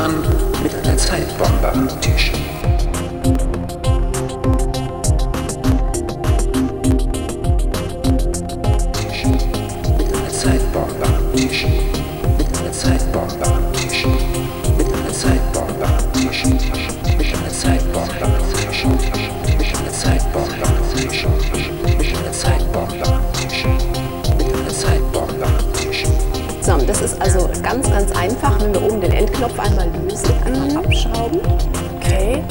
Mann mit einer Zeitbombe am Tisch. Mit einer Zeitbombe am Tisch. Mit einer Zeitbombe am Tisch. Mit einer Zeitbombe am Tisch. Mit einer Zeitbombe am Tisch. Mit einer Zeitbombe am Tisch. Mit einer Zeitbombe am Tisch. Mit einer Zeitbombe am Tisch. So, und das ist also ganz, ganz einfach, wenn wir oben den Endknopf einmal lösen, einfach abschrauben. Okay.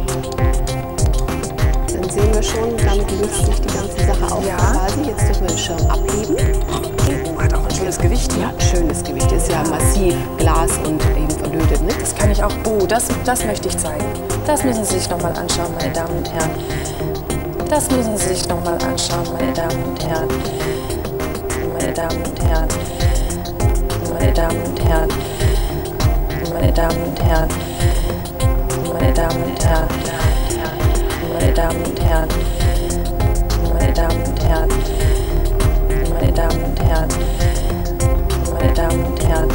Dann sehen wir schon, damit löst sich die ganze Sache auf quasi. Jetzt dürfen wir den Schirm abheben. Hat auch ein schönes Gewicht, Ja, ein schönes Gewicht. Ist ja massiv, Glas und eben verlötet, ne? Das kann ich auch. Oh, das möchte ich zeigen. Das müssen Sie sich nochmal anschauen, meine Damen und Herren. Das müssen Sie sich nochmal anschauen, meine Damen und Herren. Meine Damen und Herren. Meine Damen und Herren. Meine Damen und Herren. Meine Damen und Herren. Meine Damen und Herren. Meine Damen und Herren. Meine Damen und Herren. Meine Damen und Herren.